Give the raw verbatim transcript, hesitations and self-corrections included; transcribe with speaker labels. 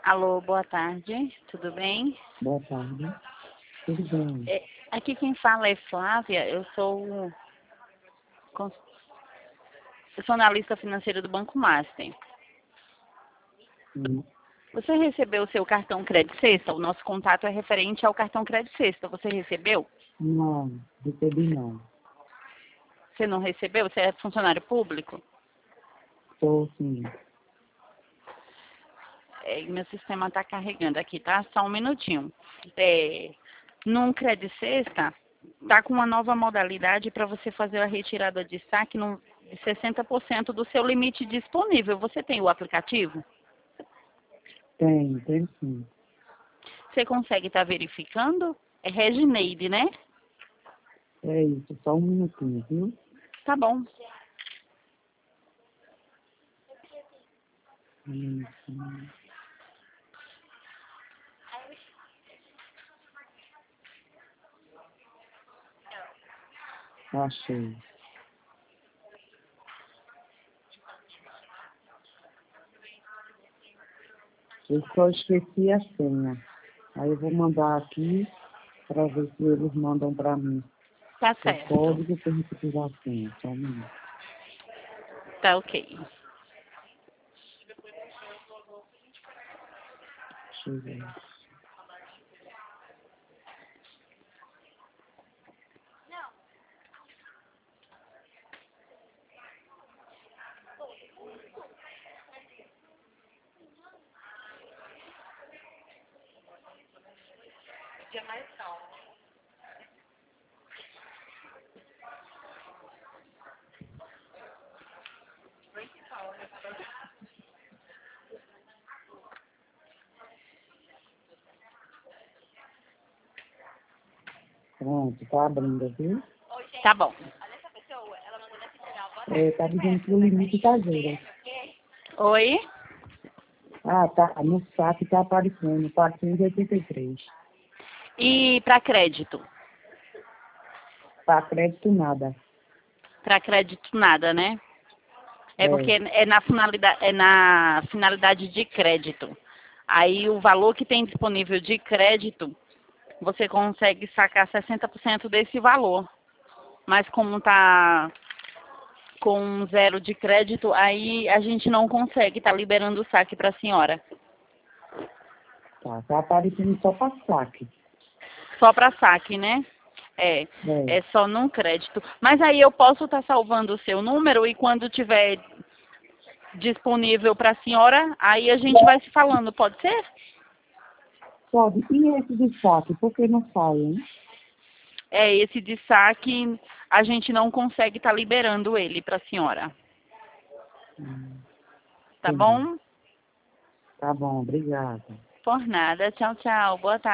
Speaker 1: Alô, boa tarde, tudo bem?
Speaker 2: Boa tarde. Tudo bem?
Speaker 1: É, aqui quem fala é Flávia, eu sou, cons- eu sou analista financeira do Banco Master.
Speaker 2: Hum,
Speaker 1: Você recebeu o seu cartão Crédito Sexta? O nosso contato é referente ao cartão Crédito Sexta. Você recebeu?
Speaker 2: Não, recebi não.
Speaker 1: Você não recebeu? Você é funcionário público?
Speaker 2: Estou sim.
Speaker 1: É, meu sistema está carregando aqui, tá? Só um minutinho. É, num Crédito Sexta, tá com uma nova modalidade para você fazer a retirada de saque no, de sessenta por cento do seu limite disponível. Você tem o aplicativo?
Speaker 2: Tem, tem sim.
Speaker 1: Você consegue estar verificando? É Regineide, né?
Speaker 2: É isso, só um minutinho, viu?
Speaker 1: Tá bom.
Speaker 2: Um minutinho. Achei. Eu só esqueci a senha. Aí eu vou mandar aqui para ver se eles mandam para mim
Speaker 1: Tá
Speaker 2: o
Speaker 1: certo.
Speaker 2: código para repetir a senha. Só um minuto.
Speaker 1: Tá ok.
Speaker 2: Deixa eu ver. Pronto, tá abrindo, viu?
Speaker 1: Tá bom.
Speaker 2: É, tá dizendo que o limite tá zero.
Speaker 1: Oi?
Speaker 2: Ah, tá. No saque tá aparecendo, quatrocentos e oitenta e três.
Speaker 1: E para crédito?
Speaker 2: Para crédito, nada.
Speaker 1: Para crédito nada, né? É
Speaker 2: É,
Speaker 1: porque é na finalidade, é na finalidade de crédito. Aí o valor que tem disponível de crédito, você consegue sacar sessenta por cento desse valor. Mas como tá com zero de crédito, aí a gente não consegue estar liberando o saque para a senhora.
Speaker 2: tá. Tá aparecendo só para saque.
Speaker 1: Só para saque, né? É,
Speaker 2: É,
Speaker 1: é só num crédito. Mas aí eu posso estar salvando o seu número e quando tiver disponível para a senhora, aí a gente vai se falando, pode ser?
Speaker 2: pode. E esse de saque, por que não sai, hein?
Speaker 1: É, esse de saque, a gente não consegue estar liberando ele para a senhora.
Speaker 2: Hum,
Speaker 1: Tá
Speaker 2: entendi.
Speaker 1: bom?
Speaker 2: Tá bom, obrigada.
Speaker 1: Por nada. Tchau, tchau. Boa tarde.